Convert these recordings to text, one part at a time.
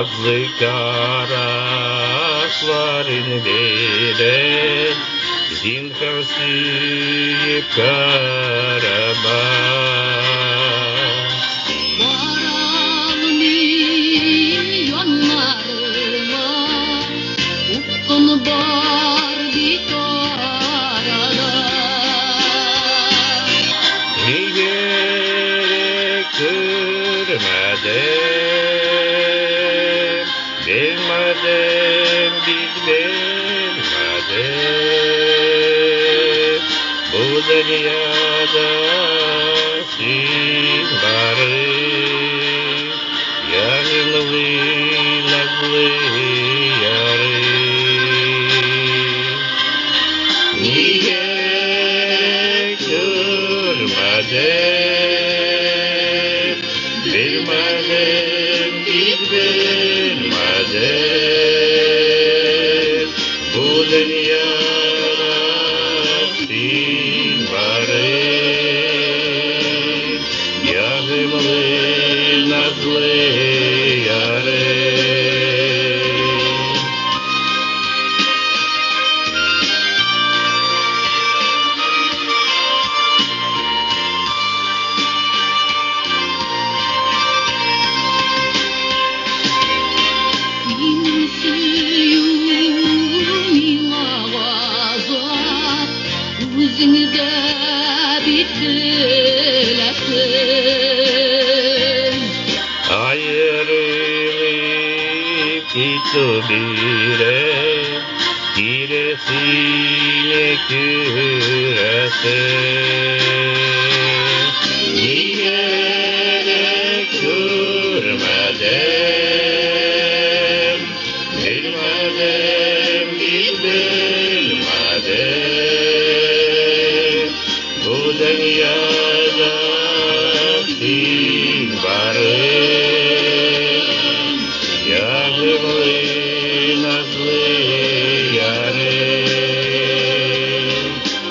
nazlı karakların biri zinhar suyup karama. Varal milyonlarıma ufkun var bir arada. Niye kırmadım, bilmedim, bilmedim. Bu dünyada siz varım, yanımlı nazlı yarım. Niye görmedim, bilmedim, bilmedim. Bu dünyada siz varım, yanımlı nazlı yarım. Benim suyum ilavaza, özünde bitiresin. Ayrılık gitti bire, giresine küresin. Niye görmedim, bilmedim, bilmedim. Bu dünyada siz varım, yanımlı nazlı yarım.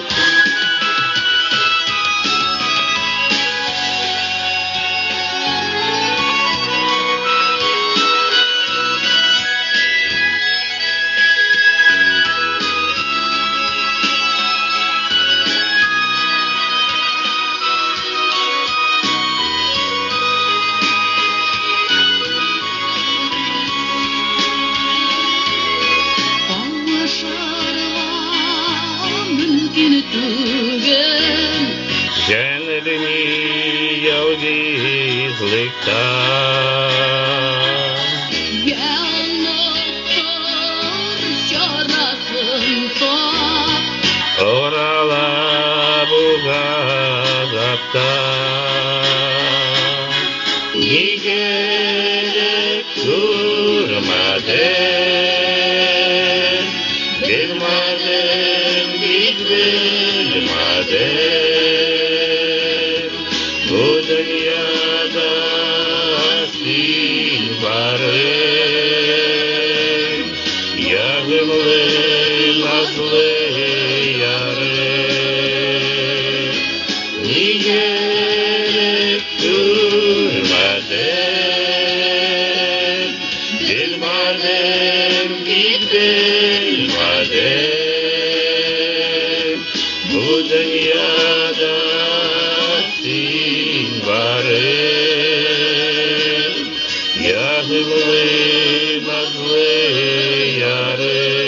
Kavuşarlar mümkün түгел. Gönlümü yalnızlıktan, Yalnızdır çarasın tap. orala bu gazaptan. Niye durmadım, bilmedim, bilmedim. Bu dünyada siz varım, yanımlı nazlı yarım. Niye durmadım, bilmedim, bilmedim. Bu dünyada siz varım, yanımlı nazlı yarım.